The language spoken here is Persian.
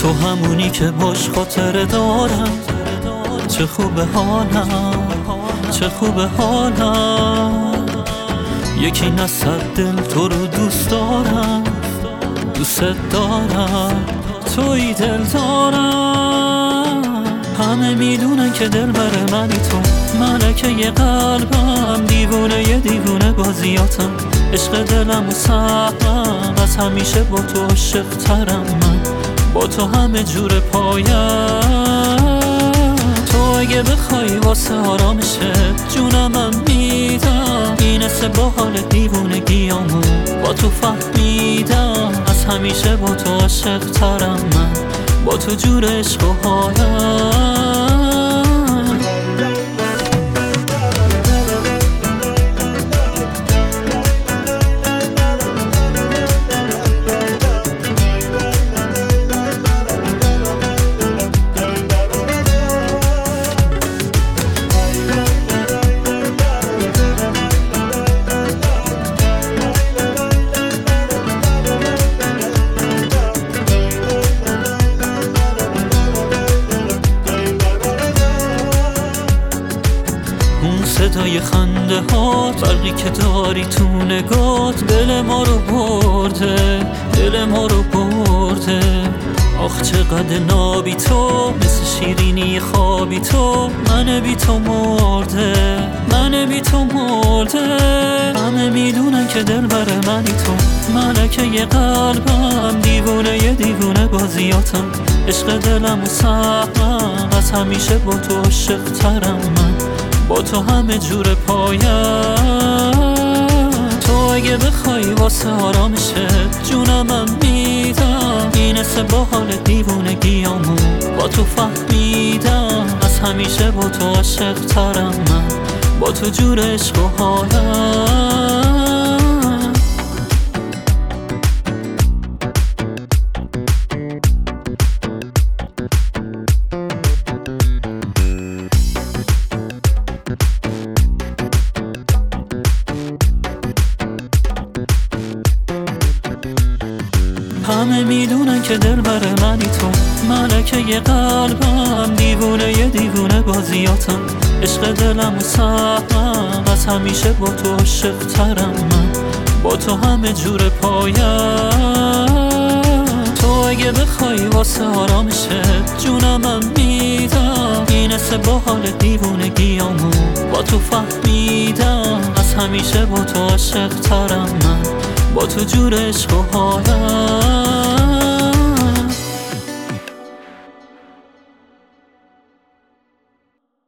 تو همونی که باش خاطره دارم. چه خوبه حالم، چه خوبه حالم. یکی نصد دل تو رو دوست دارم، دوست دارم، توی دل دارم. همه میدونن که دل بر منی تو، ملکه ی قلبم، دیوونه ی دیوونه بازیاتم، عشق دلم و سهمم. از همیشه با تو عاشق ترم من، با تو همه جور پایم. تو اگه بخوای واسه آرامشه جونم میدم. اینسه با حال دیوونگیامو با تو فهمیدم. از همیشه با تو عاشق ترم من، با تو جور عشق و حالم. صدای خنده هات، فرقی که داری تو نگات، دل ما رو برده، دل ما رو برده. آخ چقدر نابی تو، مثل شیرینی خوابی تو، من بی تو مرده، من بی تو مرده. همه میدونن که دل بر منی تو، ملکه ی قلبم، دیوونه ی دیوونه بازیاتم، عشق دلم و سهمم. از همیشه با تو عاشق ترم من، با تو همه جور پایم. تو اگه بخوای واسه آرامشه جونم میدم. اینسه با حال دیوونگیامو با تو فهمیدم. از همیشه با تو عاشق ترم من، با تو جور عشق و حالم. همه میدونن که دل بر منی تو، ملکه ی قلبم، دیوونه ی دیوونه بازیاتم، عشق دلم و سهمم. از همیشه با تو عاشق ترم من، با تو همه جور پایم. تو اگه بخوای واسه آرامشه جونم میدم. اینسه با حال دیوونگیامو با تو فهمیدم. از همیشه با تو عاشق ترم من، با تو جور عشق و حالم.